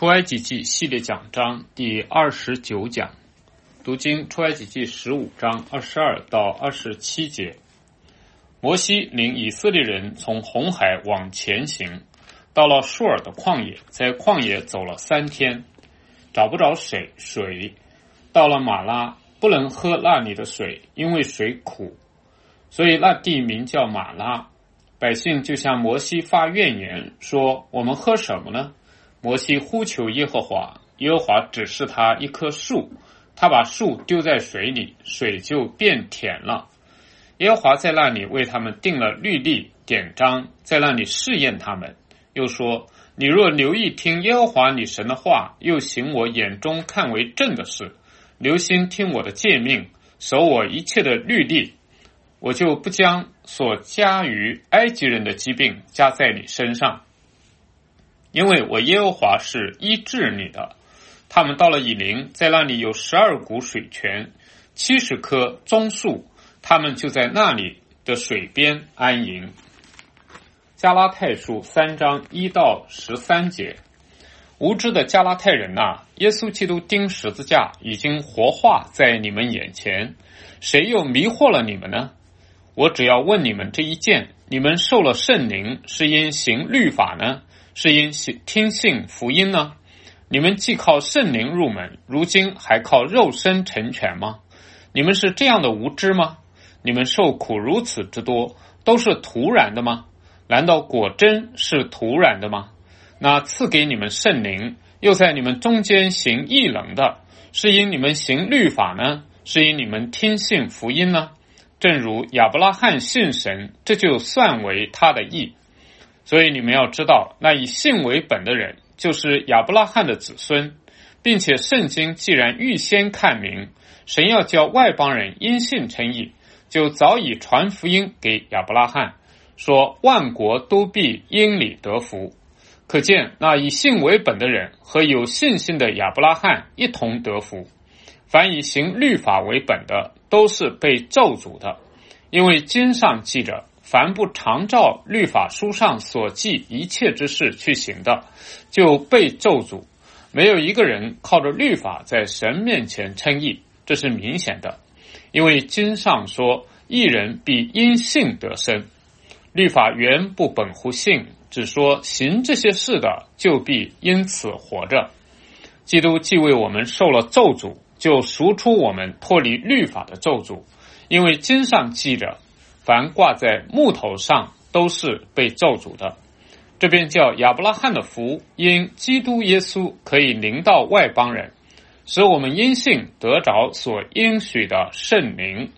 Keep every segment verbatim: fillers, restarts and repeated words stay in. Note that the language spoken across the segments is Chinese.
出埃及记系列讲章第二十九讲，读经出埃及记十五章二十二到二十七节。摩西领以色列人从红海往前行，到了舒尔的旷野，在旷野走了三天，找不着水水，到了马拉，不能喝那里的水，因为水苦，所以那地名叫马拉。百姓就向摩西发怨言，说：我们喝什么呢？摩西呼求耶和华，耶和华指示他一棵树，他把树丢在水里，水就变甜了。耶和华在那里为他们定了律例典章，在那里试验他们，又说：你若留意听耶和华你神的话，又行我眼中看为正的事，留心听我的诫命，守我一切的律例，我就不将所加于埃及人的疾病加在你身上，因为我耶和华是医治你的。他们到了以琳，在那里有十二股水泉，七十棵棕树，他们就在那里的水边安营。加拉太书三章一到十三节。无知的加拉太人啊，耶稣基督钉十字架已经活化在你们眼前，谁又迷惑了你们呢？我只要问你们这一件：你们受了圣灵，是因行律法呢，是因听信福音呢？你们既靠圣灵入门，如今还靠肉身成全吗？你们是这样的无知吗？你们受苦如此之多，都是徒然的吗？难道果真是徒然的吗？那赐给你们圣灵，又在你们中间行异能的，是因你们行律法呢，是因你们听信福音呢？正如亚伯拉罕信神，这就算为他的义。所以你们要知道，那以信为本的人，就是亚伯拉罕的子孙，并且圣经既然预先看明，神要叫外邦人因信称义，就早已传福音给亚伯拉罕，说万国都必因你得福。可见那以信为本的人和有信心的亚伯拉罕一同得福。凡以行律法为本的，都是被咒诅的，因为经上记着，凡不常照律法书上所记一切之事去行的，就被咒诅。没有一个人靠着律法在神面前称义，这是明显的，因为经上说，义人必因信得生。律法原不本乎信，只说行这些事的，就必因此活着。基督既为我们受了咒诅，就赎出我们脱离律法的咒诅，因为经上记着，凡挂在木头上都是被咒诅的。这边叫亚伯拉罕的福，因基督耶稣可以临到外邦人，使我们因信得着所应许的圣灵。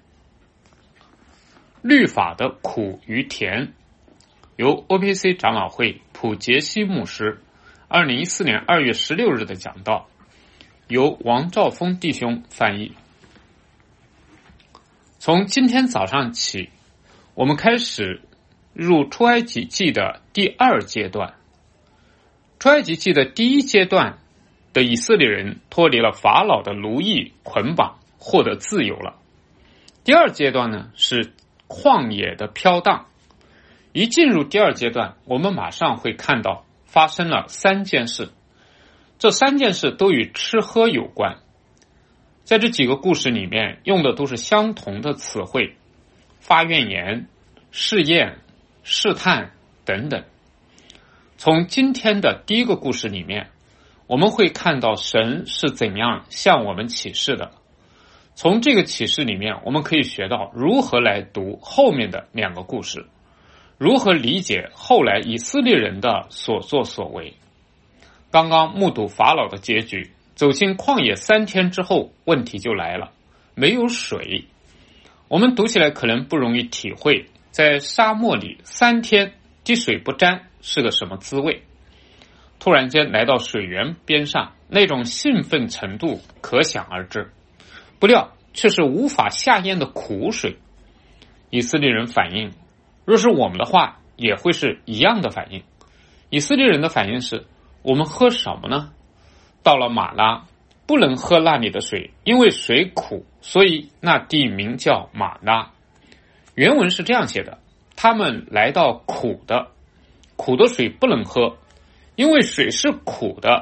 律法的苦与甜，由 O P C 长老会普杰西牧师二零一四年二月十六日的讲道，由王兆峰弟兄翻译。从今天早上起，我们开始入出埃及记的第二阶段。出埃及记的第一阶段的以色列人脱离了法老的奴役捆绑，获得自由了。第二阶段呢，是旷野的飘荡。一进入第二阶段，我们马上会看到发生了三件事，这三件事都与吃喝有关。在这几个故事里面用的都是相同的词汇：发怨言、试验、试探等等。从今天的第一个故事里面，我们会看到神是怎样向我们启示的。从这个启示里面，我们可以学到如何来读后面的两个故事，如何理解后来以色列人的所作所为。刚刚目睹法老的结局，走进旷野三天之后，问题就来了，没有水。我们读起来可能不容易体会，在沙漠里三天滴水不沾是个什么滋味。突然间来到水源边上，那种兴奋程度可想而知，不料却是无法下咽的苦水。以色列人反应，若是我们的话也会是一样的反应。以色列人的反应是，我们喝什么呢？到了马拉，不能喝那里的水，因为水苦，所以那地名叫马拉。原文是这样写的：他们来到苦的，苦的水不能喝，因为水是苦的，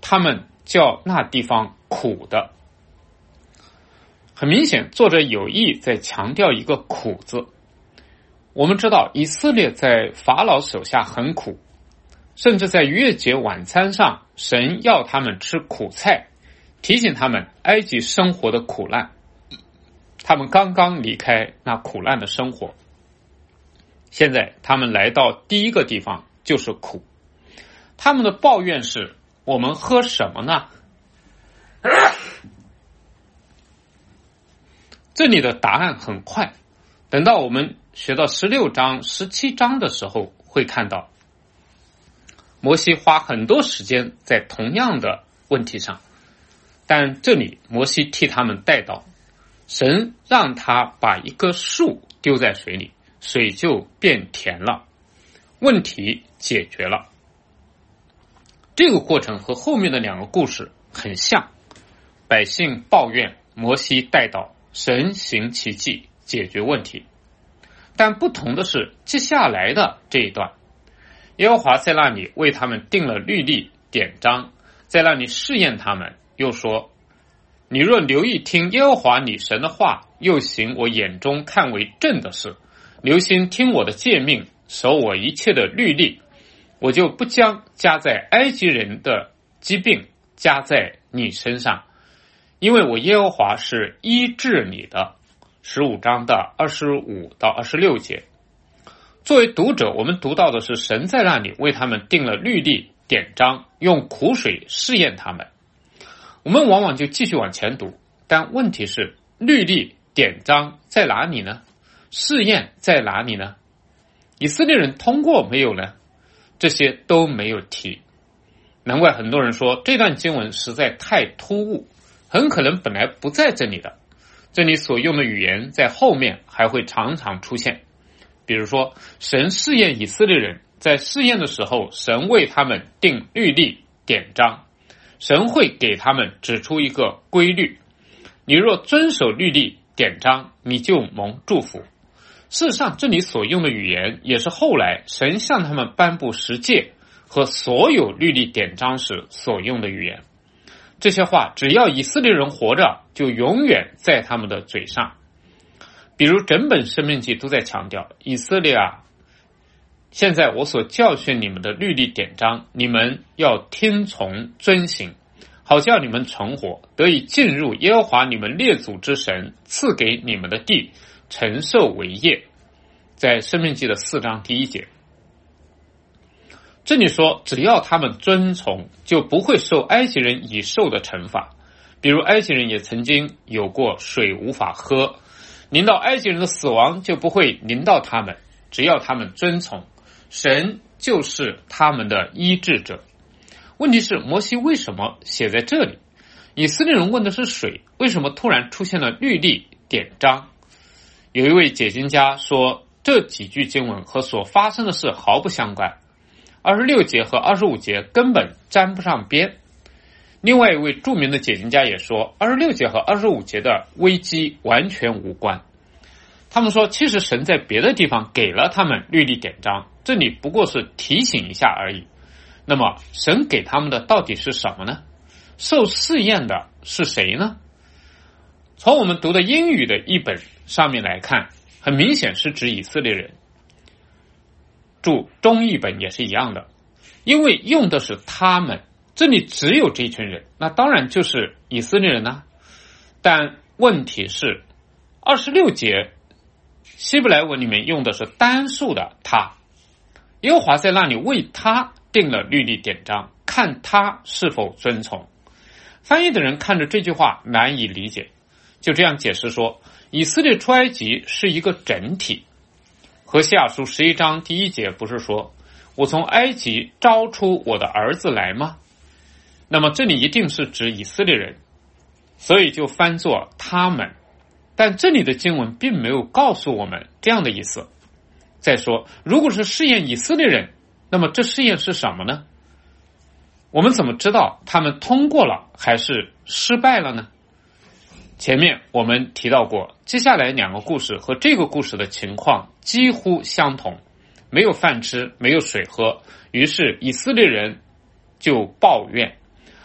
他们叫那地方苦的。很明显，作者有意在强调一个苦字。我们知道以色列在法老手下很苦，甚至在逾越节晚餐上，神要他们吃苦菜，提醒他们埃及生活的苦难。他们刚刚离开那苦难的生活，现在他们来到第一个地方就是苦。他们的抱怨是：我们喝什么呢？这里的答案很快，等到我们学到十六章、十七章的时候会看到，摩西花很多时间在同样的问题上，但这里摩西替他们带到，神让他把一棵树丢在水里，水就变甜了，问题解决了。这个过程和后面的两个故事很像，百姓抱怨，摩西带到，神行奇迹解决问题。但不同的是，接下来的这一段，耶和华在那里为他们定了律例典章，在那里试验他们，又说：你若留意听耶和华你神的话，又行我眼中看为正的事，留心听我的诫命，守我一切的律例，我就不将加在埃及人的疾病加在你身上，因为我耶和华是医治你的。十五章的二十五到二十六节。作为读者，我们读到的是神在那里为他们定了律例典章，用苦水试验他们。我们往往就继续往前读，但问题是，律例典章在哪里呢？试验在哪里呢？以色列人通过没有呢？这些都没有提。难怪很多人说这段经文实在太突兀，很可能本来不在这里的。这里所用的语言在后面还会常常出现。比如说，神试验以色列人，在试验的时候，神为他们定律例典章，神会给他们指出一个规律，你若遵守律例典章，你就蒙祝福。事实上，这里所用的语言也是后来神向他们颁布十诫和所有律例典章时所用的语言。这些话只要以色列人活着，就永远在他们的嘴上。比如整本申命记都在强调，以色列啊，现在我所教训你们的律例典章，你们要听从遵行，好叫你们存活，得以进入耶和华你们列祖之神赐给你们的地，承受为业。在申命记的四章第一节。这里说，只要他们遵从，就不会受埃及人已受的惩罚。比如埃及人也曾经有过水无法喝，临到埃及人的死亡就不会临到他们，只要他们遵从，神就是他们的医治者。问题是，摩西为什么写在这里？以色列人问的是水，为什么突然出现了律例典章？有一位解经家说，这几句经文和所发生的事毫不相关，二十六节和二十五节根本沾不上边。另外一位著名的解经家也说，二十六节和二十五节的危机完全无关。他们说，其实神在别的地方给了他们律例典章，这里不过是提醒一下而已。那么神给他们的到底是什么呢？受试验的是谁呢？从我们读的英语的译本上面来看，很明显是指以色列人。注中译本也是一样的，因为用的是他们，这里只有这群人，那当然就是以色列人呢、啊。但问题是，二十六节希伯来文里面用的是单数的他，耶和华在那里为他定了律例典章，看他是否遵从。翻译的人看着这句话难以理解，就这样解释说，以色列出埃及是一个整体。何西阿书十一章第一节不是说，我从埃及招出我的儿子来吗？那么这里一定是指以色列人，所以就翻作他们。但这里的经文并没有告诉我们这样的意思。再说，如果是试验以色列人，那么这试验是什么呢？我们怎么知道他们通过了还是失败了呢？前面我们提到过，接下来两个故事和这个故事的情况几乎相同，没有饭吃，没有水喝，于是以色列人就抱怨。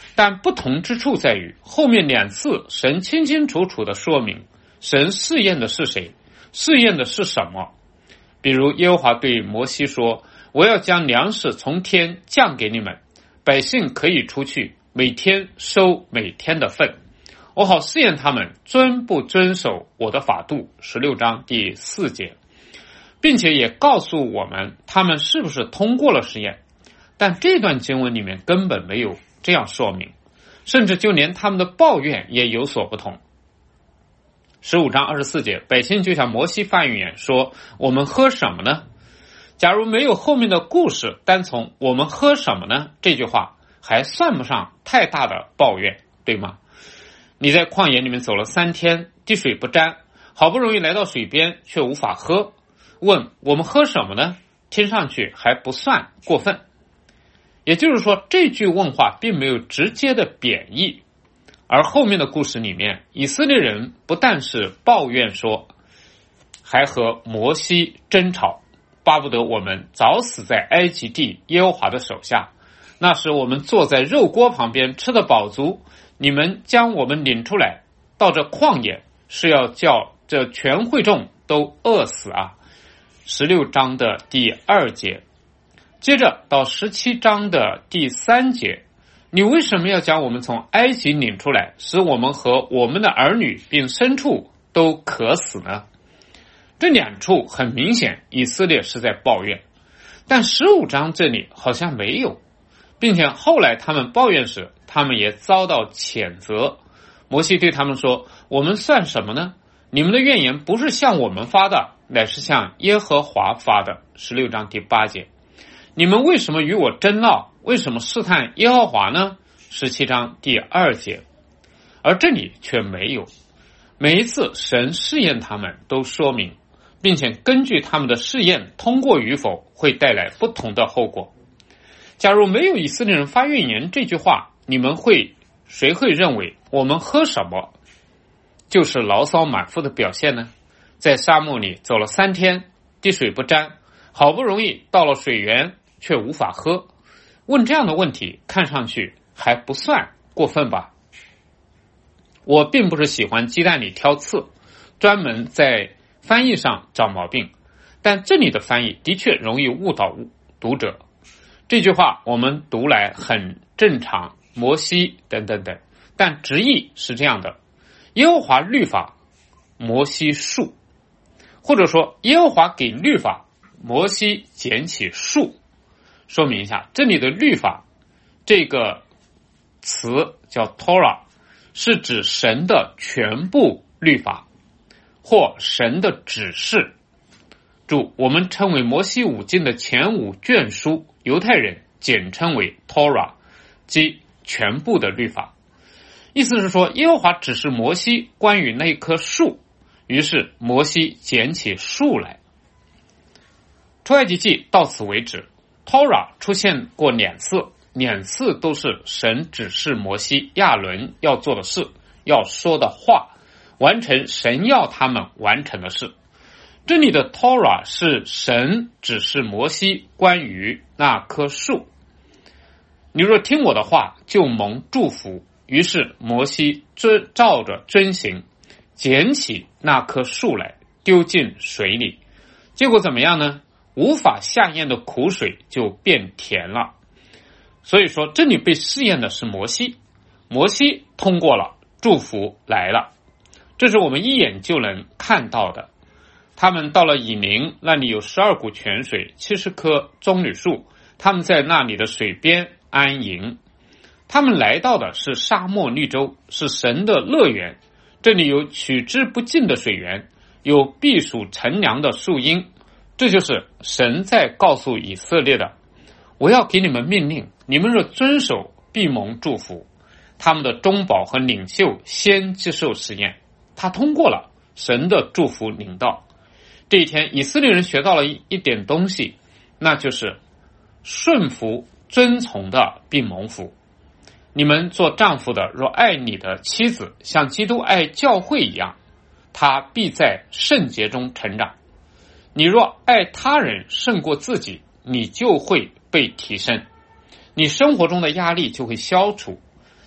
但不同之处在于，后面两次神清清楚楚地说明，神试验的是谁，试验的是什么。比如耶和华对摩西说，我要将粮食从天降给你们，百姓可以出去，每天收每天的份，我好试验他们遵不遵守我的法度，十六章第四节，并且也告诉我们他们是不是通过了试验。但这段经文里面根本没有这样说明，甚至就连他们的抱怨也有所不同。十五章二十四节，百姓就向摩西发怨言说，我们喝什么呢？假如没有后面的故事，单从我们喝什么呢这句话还算不上太大的抱怨，对吗？你在旷野里面走了三天，滴水不沾，好不容易来到水边却无法喝，问我们喝什么呢？听上去还不算过分。也就是说，这句问话并没有直接的贬义，而后面的故事里面，以色列人不但是抱怨说，还和摩西争吵，巴不得我们早死在埃及地耶和华的手下，那时我们坐在肉锅旁边吃得饱足，你们将我们领出来到这旷野，是要叫这全会众都饿死啊。十六章的第二节，接着到十七章的第三节，你为什么要将我们从埃及领出来，使我们和我们的儿女并牲畜都渴死呢？这两处很明显以色列是在抱怨，但十五章这里好像没有，并且后来他们抱怨时，他们也遭到谴责。摩西对他们说，我们算什么呢？你们的怨言不是向我们发的，乃是向耶和华发的。十六章第八节，你们为什么与我争闹？为什么试探耶和华呢？十七章第二节，而这里却没有。每一次神试验他们都说明，并且根据他们的试验通过与否会带来不同的后果。假如没有以色列人发怨言这句话，你们会谁会认为我们喝什么就是牢骚满腹的表现呢？在沙漠里走了三天，滴水不沾，好不容易到了水源却无法喝，问这样的问题看上去还不算过分吧？我并不是喜欢鸡蛋里挑刺，专门在翻译上找毛病，但这里的翻译的确容易误导读者。这句话我们读来很正常，摩西等等等，但直译是这样的，耶和华律法，摩西树，或者说耶和华给律法，摩西捡起树。说明一下，这里的律法这个词叫 Torah， 是指神的全部律法或神的指示。注，我们称为摩西五经的前五卷书，犹太人简称为 Torah， 即全部的律法。意思是说，耶和华指示摩西关于那棵树，于是摩西捡起树来。出埃及记到此为止。Torah 出现过两次，两次都是神指示摩西亚伦要做的事，要说的话，完成神要他们完成的事。这里的 Torah 是神指示摩西关于那棵树，你若听我的话，就蒙祝福。于是摩西遵照着遵行，捡起那棵树来，丢进水里。结果怎么样呢？无法下咽的苦水就变甜了。所以说，这里被试验的是摩西，摩西通过了，祝福来了。这是我们一眼就能看到的。他们到了以宁，那里有十二股泉水，七十棵棕榈树，他们在那里的水边安营。他们来到的是沙漠绿洲，是神的乐园。这里有取之不尽的水源，有避暑乘凉的树荫。这就是神在告诉以色列的，我要给你们命令，你们若遵守，必蒙祝福。他们的中保和领袖先接受实验，他通过了，神的祝福领到。这一天，以色列人学到了一, 一点东西，那就是顺服遵从的必蒙福。你们做丈夫的若爱你的妻子像基督爱教会一样，他必在圣洁中成长。你若爱他人胜过自己，你就会被提升，你生活中的压力就会消除，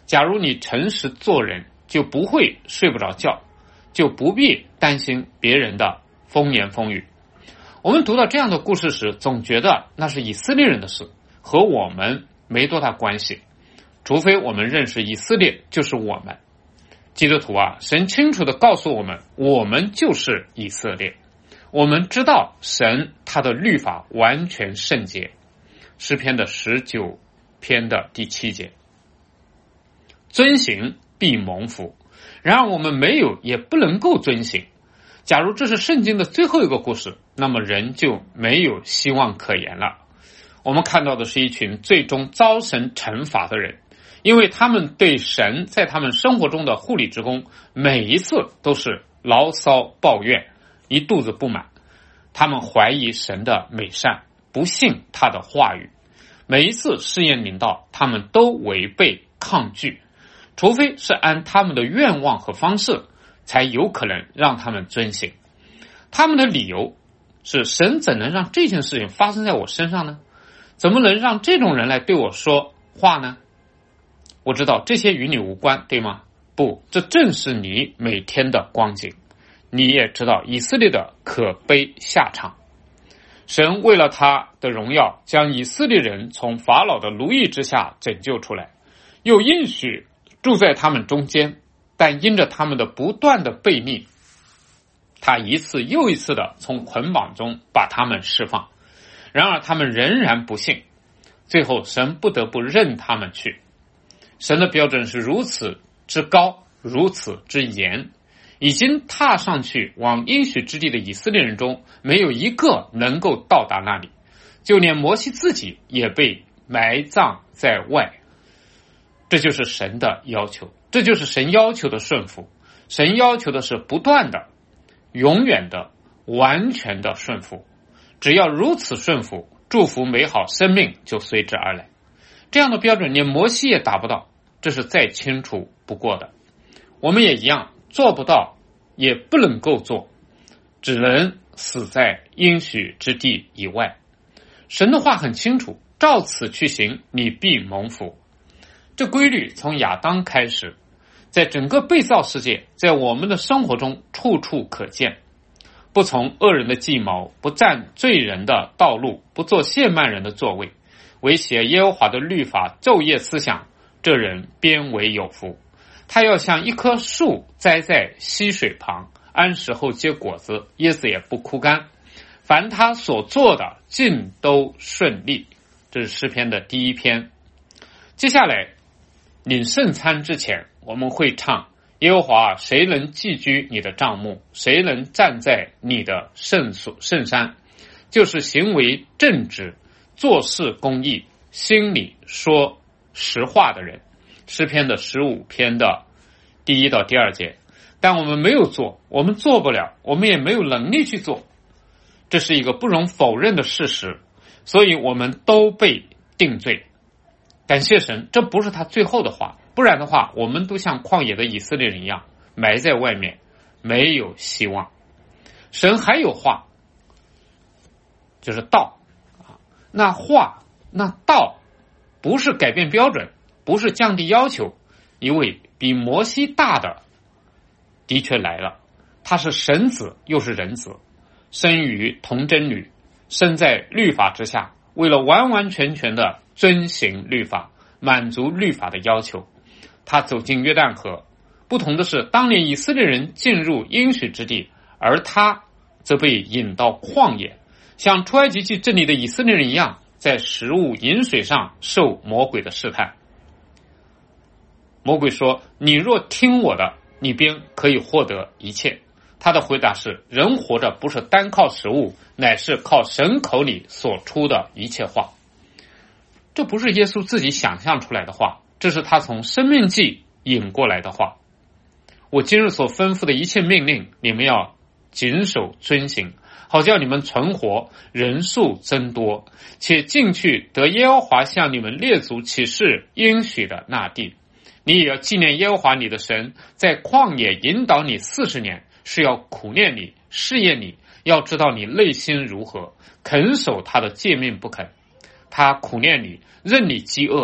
假如你诚实做人，就不会睡不着觉，就不必担心别人的风言风语。我们读到这样的故事时，总觉得那是以色列人的事，和我们没多大关系，除非我们认识以色列就是我们。基督徒啊，神清楚地告诉我们，我们就是以色列。我们知道神他的律法完全圣洁。诗篇的十九篇的第七节，遵行必蒙福。然而我们没有也不能够遵行。假如这是圣经的最后一个故事，那么人就没有希望可言了。我们看到的是一群最终遭神惩罚的人，因为他们对神在他们生活中的护理之功，每一次都是牢骚抱怨，一肚子不满。他们怀疑神的美善，不信他的话语。每一次试验临到，他们都违背抗拒，除非是按他们的愿望和方式，才有可能让他们遵行。他们的理由是，神怎能让这件事情发生在我身上呢？怎么能让这种人来对我说话呢？我知道这些与你无关，对吗？不，这正是你每天的光景。你也知道以色列的可悲下场。神为了他的荣耀，将以色列人从法老的奴役之下拯救出来，又应许住在他们中间，但因着他们的不断的悖逆，他一次又一次的从捆绑中把他们释放。然而他们仍然不信，最后神不得不任他们去。神的标准是如此之高，如此之严，已经踏上去往应许之地的以色列人中，没有一个能够到达那里，就连摩西自己也被埋葬在外。这就是神的要求，这就是神要求的顺服。神要求的是不断的、永远的、完全的顺服。只要如此顺服，祝福美好生命就随之而来。这样的标准连摩西也达不到，这是再清楚不过的。我们也一样，做不到，也不能够做，只能死在应许之地以外。神的话很清楚，照此去行，你必蒙福。这规律从亚当开始，在整个被造世界，在我们的生活中处处可见。不从恶人的计谋，不占罪人的道路，不做亵慢人的座位，唯写耶和华的律法，昼夜思想，这人便为有福。他要像一棵树栽在溪水旁，按时候结果子，叶子也不枯干。凡他所做的，尽都顺利。这是诗篇的第一篇。接下来领圣餐之前，我们会唱耶和华，谁能寄居你的帐幕？谁能站在你的圣所圣山？就是行为正直，做事公义，心里说实话的人。诗篇的十五篇的第一到第二节。但我们没有做，我们做不了，我们也没有能力去做，这是一个不容否认的事实，所以我们都被定罪。感谢神，这不是他最后的话，不然的话，我们都像旷野的以色列人一样，埋在外面，没有希望。神还有话，就是道啊，那话，那道，不是改变标准，不是降低要求，一位比摩西大的的确来了，他是神子又是人子，生于童贞女，生在律法之下，为了完完全全的遵行律法，满足律法的要求，他走进约旦河。不同的是，当年以色列人进入应许之地，而他则被引到旷野，像出埃及记这里的以色列人一样，在食物饮水上受魔鬼的试探。魔鬼说，你若听我的，你便可以获得一切。他的回答是，人活着不是单靠食物，乃是靠神口里所出的一切话。这不是耶稣自己想象出来的话，这是他从生命记引过来的话。我今日所吩咐的一切命令，你们要谨守遵行，好叫你们存活，人数增多，且进去得耶和华向你们列祖起誓应许的那地。你也要纪念耶和华你的神，在旷野引导你四十年，是要苦练你，试验你，要知道你内心如何，肯守他的诫命不肯。他苦练你，任你饥饿，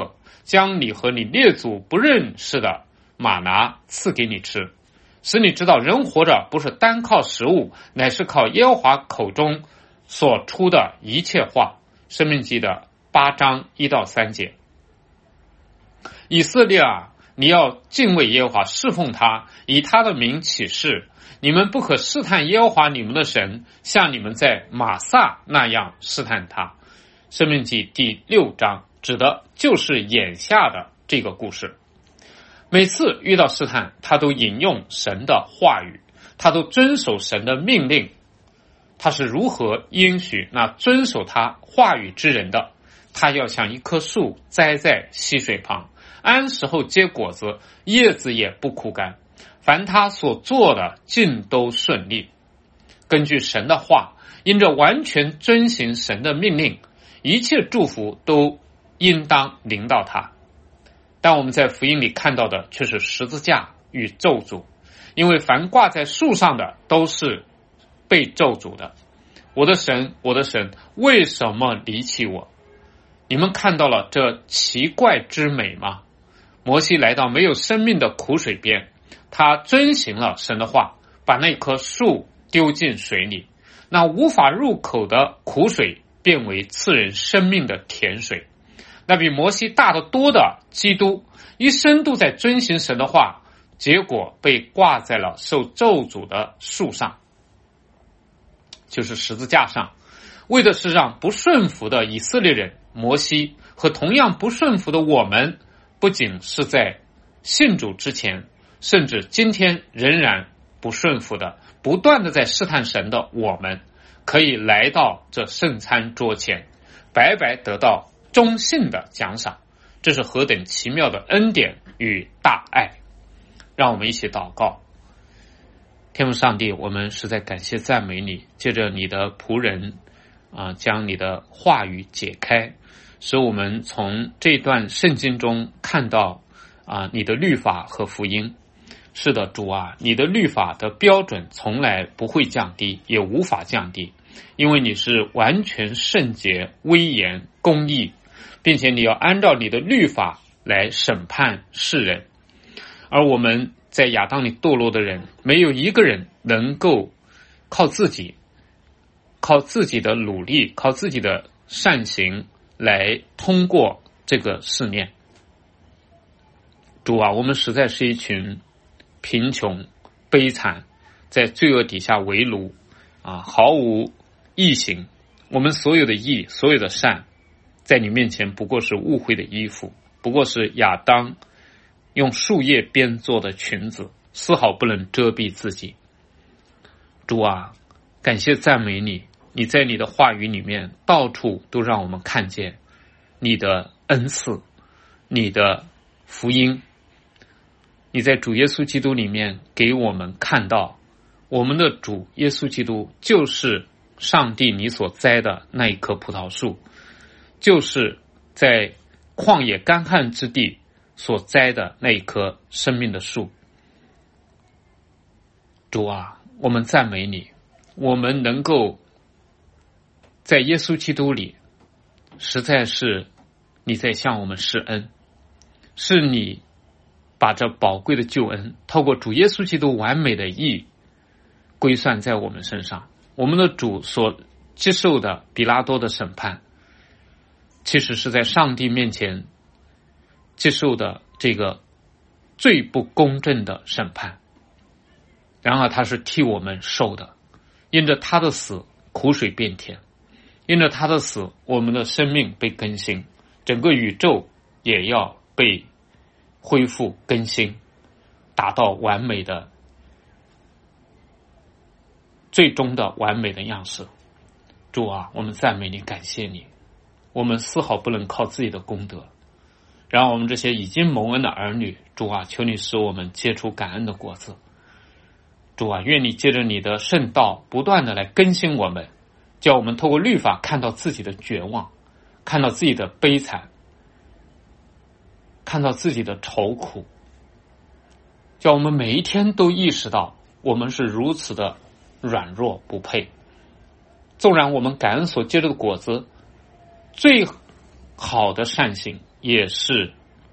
将你和你列祖不认识的玛拿赐给你吃，使你知道人活着不是单靠食物，乃是靠耶和华口中所出的一切话。申命记的八章一到三节。以色列啊，你要敬畏耶和华，侍奉他，以他的名起誓，你们不可试探耶和华你们的神，像你们在玛撒那样试探他。申命记第六章指的就是眼下的这个故事。每次遇到试探，他都引用神的话语，他都遵守神的命令。他是如何应许那遵守他话语之人的？他要像一棵树栽在溪水旁，按时候结果子，叶子也不枯干，凡他所做的尽都顺利。根据神的话，因着完全遵行神的命令，一切祝福都应当临到他。但我们在福音里看到的却是十字架与咒诅，因为凡挂在树上的都是被咒诅的。我的神，我的神，为什么离弃我？你们看到了这奇怪之美吗？摩西来到没有生命的苦水边，他遵行了神的话，把那棵树丢进水里，那无法入口的苦水变为赐人生命的甜水。那比摩西大得多的基督，一生都在遵行神的话，结果被挂在了受咒诅的树上，就是十字架上，为的是让不顺服的以色列人摩西和同样不顺服的我们，不仅是在信主之前，甚至今天仍然不顺服的，不断的在试探神的我们，可以来到这圣餐桌前，白白得到忠信的奖赏。这是何等奇妙的恩典与大爱！让我们一起祷告。天父上帝，我们实在感谢赞美你，借着你的仆人啊，将你的话语解开，使我们从这段圣经中看到啊你的律法和福音。是的，主啊，你的律法的标准从来不会降低，也无法降低，因为你是完全圣洁、威严、公义，并且你要按照你的律法来审判世人。而我们在亚当里堕落的人，没有一个人能够靠自己靠自己的努力，靠自己的善行来通过这个试炼。主啊，我们实在是一群贫穷悲惨，在罪恶底下为奴啊，毫无义行。我们所有的义，所有的善，在你面前不过是污秽的衣服，不过是亚当用树叶编做的裙子，丝毫不能遮蔽自己。主啊，感谢赞美你，你在你的话语里面到处都让我们看见你的恩赐，你的福音。你在主耶稣基督里面给我们看到，我们的主耶稣基督就是上帝你所栽的那一棵葡萄树，就是在旷野干旱之地所栽的那一棵生命的树。主啊，我们赞美你，我们能够在耶稣基督里，实在是你在向我们施恩，是你把这宝贵的救恩透过主耶稣基督完美的义归算在我们身上。我们的主所接受的比拉多的审判，其实是在上帝面前接受的这个最不公正的审判，然而他是替我们受的。因着他的死，苦水变甜；因着他的死，我们的生命被更新，整个宇宙也要被恢复更新，达到完美的最终的完美的样式。主啊，我们赞美你，感谢你。我们丝毫不能靠自己的功德，然后我们这些已经蒙恩的儿女，主啊，求你使我们结出感恩的果子。主啊，愿你借着你的圣道不断的来更新我们，叫我们透过律法看到自己的绝望，看到自己的悲惨，看到自己的愁苦，叫我们每一天都意识到我们是如此的软弱不配。纵然我们感恩所结的果子，最好的善行也是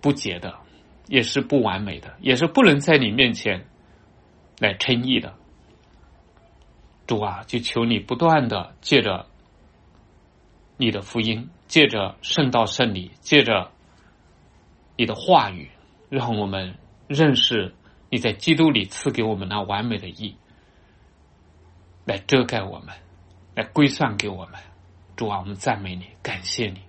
不洁的，也是不完美的，也是不能在你面前来称义的。主啊，就求你不断的借着你的福音，借着圣道圣礼，借着你的话语，让我们认识你在基督里赐给我们那完美的义，来遮盖我们，来归算给我们。主啊，我们赞美你，感谢你，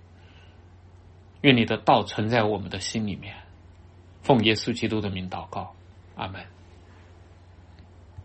愿你的道存在我们的心里面。奉耶稣基督的名祷告，阿们。